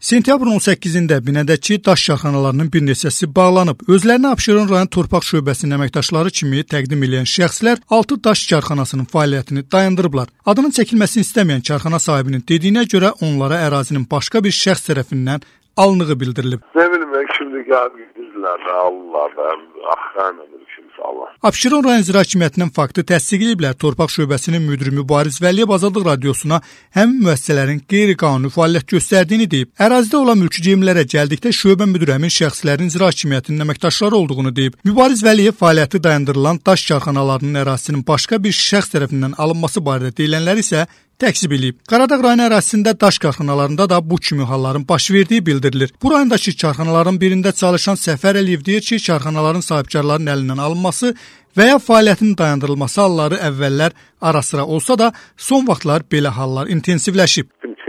Sentyabrın 18-də binədəki daş karxanalarının bir neçəsi bağlanıb. Özlərini Abşeron rayon torpaq şöbəsinin əməkdaşları kimi təqdim edən şəxslər 6 daş karxanasının fəaliyyətini dayandırıblar. Adının çəkilməsini istəməyən karxana sahibinin dediyinə görə onlara ərazinin başqa bir şəxs tərəfindən alınığı bildirilib. Ne bileyim, şimdi gelmişler Allah'ım, Allah. Abşeron rayon icra hakimiyyətinin faktı təsdiqləyiblər. Torpaq şöbəsinin müdiri Mübariz Vəliyev Azadlıq radiosuna həmin müəssisələrin qeyri-qanuni fəaliyyət göstərdiyini deyib. Ərazidə olan mülki geyimlərə gəldikdə şöbə müdiri həmin şəxslərin icra hakimiyyətinin əməkdaşları olduğunu deyib. Mübariz Vəliyev fəaliyyəti dayandırılan daş karxanalarının ərazisinin başqa bir şəxs tərəfindən alınması barədə deyilənləri isə təksib edib. Qaradağ rayon ərazisində daş karxanalarında da bu kimi halların baş verdiyi bildirilir. Bu rayondakı karxanaların birində çalışan Səfər Əliyev deyir ki, karxanaların sahibkarların əlindən alınması və ya fəaliyyətinin dayandırılması halları əvvəllər ara-sıra olsa da, son vaxtlar belə hallar intensivləşib.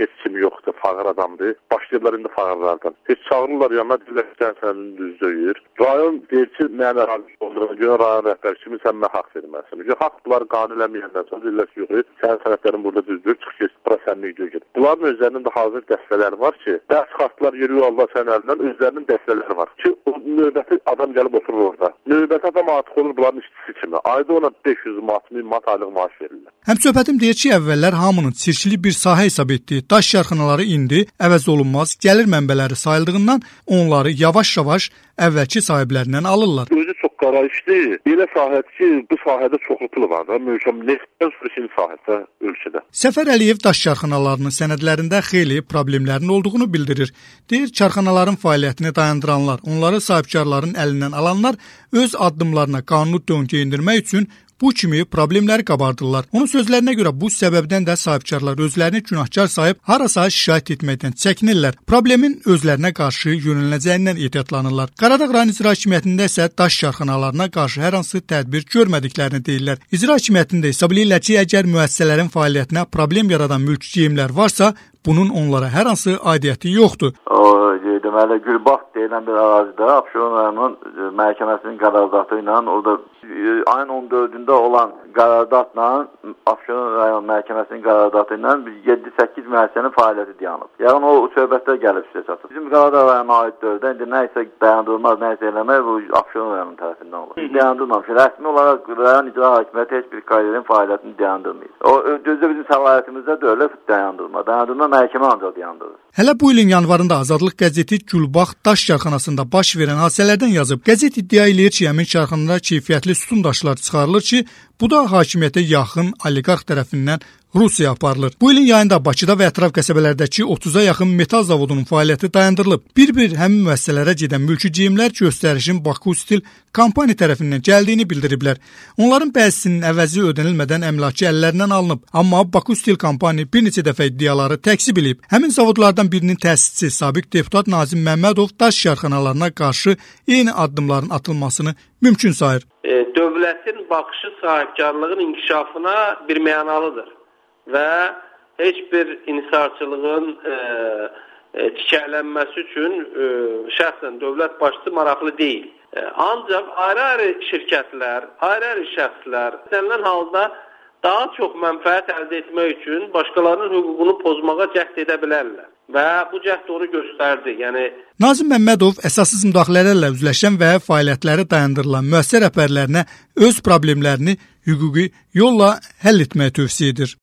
Fağır adamdır. Başlayıblar indi fağırlardan. Heç çağırırlar yanına diləkdən sənin düz deyir. Rayon deyir ki, mənə ərazi olduğuna görə rayon rəhbəri kimi sən mənə haqq verməlisən. Haqq bunları qanunləməyəndən sonra deyirlər ki, yox, sənin sənədlərin burada düzdür, çıx kes, bura sənlik deyir. Bunların özlərinin də hazır dəstələri var ki, dərs xartlar yürüyor Allah sənin əlindən, özlərinin dəstələri var ki, o növbəti adam gəlib oturur orada. Növbəti adam artıq olur bunların işçisi kimi. Ayda ona 500 manat, 1000 manat aylıq maaş verirlər. Həmsöhbətim deyir ki, əvvəllər hamının çirkli bir sahə hesab etdiyi daş karxanaları indi əvəz olunmaz gəlir mənbələri sayıldığından onları yavaş-yavaş əvvəlki sahiblərindən alırlar. Özü çox qara işdir. Belə sahədir ki, bu sahədə çoxlu pul var da. Möhkəm neftdən sonra şimdi sahədə ölkədə. Səfər Əliyev daş karxanalarının sənədlərində xeyli problemlərin olduğunu bildirir. Deyir, karxanaların fəaliyyətini dayandıranlar, onları sahibkarların əlindən alanlar öz addımlarına qanunu döngə indirmək üçün bu kimi problemləri qabardırlar. Onun sözlərinə görə bu səbəbdən də sahibkarlar özlərini günahkar sayıb harasa şikayət etməkdən çəkinirlər. Problemin özlərinə qarşı yönələcəyindən ehtiyatlanırlar. Qaradağ rayon icra hakimiyyətində isə daş karxanalarına qarşı hər hansı tədbir görmədiklərini deyirlər. İcra hakimiyyətində hesab edirlər ki, əgər müəssisələrin fəaliyyətinə problem yaradan mülki geyimlər varsa, bunun onlara hər hansı aidiyyəti yoxdur. Deməli, Gülbax deyilən bir ərazidə Abşeron rayonunun məhkəməsinin qərardatı ilə orada ayın 14-də olan qərardatla Abşeron rayon məhkəməsinin qərardatı ilə 7-8 müəssisənin fəaliyyəti dayanıb. Yəni o söhbətlər gəlib sizə çatıb. Bizim Qaradağ rayonuna aid dövrdə indi nə isə dayandırılmaz, nə isə eləmək bu Abşeron rayonunun tərəfindən olur. Dayandırılmamış. Rəsmi olaraq rayon icra hakimiyyəti heç bir karyerin fəaliyyətini dayandırmayır. O düzdür bizim səlahiyyətimizdə də öyle dayandırma. Dayandırma məhkəmə ancaq dayandırır. Hələ bu ilin yanvarında Azadlıq qəzeti Gülbax daş karxanasında baş verən hadisələrdən yazıb. Qəzet iddia edir ki, həmin karxanada keyfiyyətli sütun daşları çıxarılır ki, bu da hakimiyyətə yaxın oliqarx tərəfindən Rusiyaya aparılır. Bu ilin yayında Bakıda və ətraf qəsəbələrdəki 30-a yaxın metal zavodunun fəaliyyəti dayandırılıb. Bir-bir həmin müəssisələrə gedən mülki geyimlər göstərişin Baku Stil kampaniya tərəfindən gəldiyini bildiriblər. Onların bəzisinin əvəzi ödənilmədən əmlakı əllərindən alınıb. Amma Baku Stil kampaniya bir neçə dəfə iddiaları təkzib edib. Həmin zavodlardan birinin təsisçisi sabiq deputat Nazim Məmmədov daş karxanalarına qarşı eyni addımların atılmasını mümkün sayır. Dövlətin baxışı sahibkarlığın inkişafına bir mənalıdır və heç bir inhisarçılığın çiçəklənməsi üçün şəxsən dövlət başçısı maraqlı deyil. Ancaq ayrı-ayrı şirkətlər, ayrı-ayrı şəxslər istənilən halda daha çox mənfəət əldə etmək üçün başqalarının hüququnu pozmağa cəhd edə bilərlər. Və bu cəhd onu göstərdi. Nazim Məmmədov əsassız müdaxilələrlə üzləşən və fəaliyyətləri dayandırılan müəssisə rəhbərlərinə öz problemlərini hüquqi yolla həll etməyi tövsiyə edir.